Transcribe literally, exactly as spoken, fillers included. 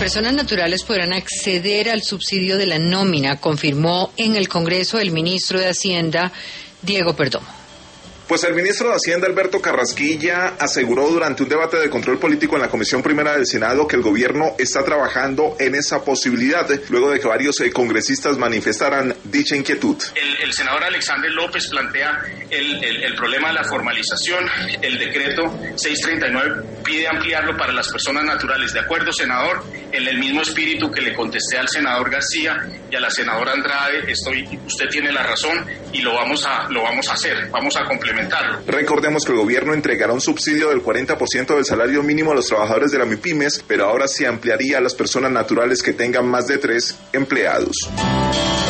personas naturales podrán acceder al subsidio de la nómina, confirmó en el Congreso el ministro de Hacienda, Diego Perdomo. Pues el ministro de Hacienda, Alberto Carrasquilla, aseguró durante un debate de control político en la Comisión Primera del Senado que el gobierno está trabajando en esa posibilidad, luego de que varios eh, congresistas manifestaran dicha inquietud. El, el senador Alexander López plantea el, el, el problema de la formalización. El decreto seiscientos treinta y nueve pide ampliarlo para las personas naturales. De acuerdo, senador, en el mismo espíritu que le contesté al senador García y a la senadora Andrade, estoy, usted tiene la razón y lo vamos a, lo vamos a hacer, vamos a complementar. Recordemos que el gobierno entregará un subsidio del cuarenta por ciento del salario mínimo a los trabajadores de la MIPYMES, pero ahora se ampliaría a las personas naturales que tengan más de tres empleados.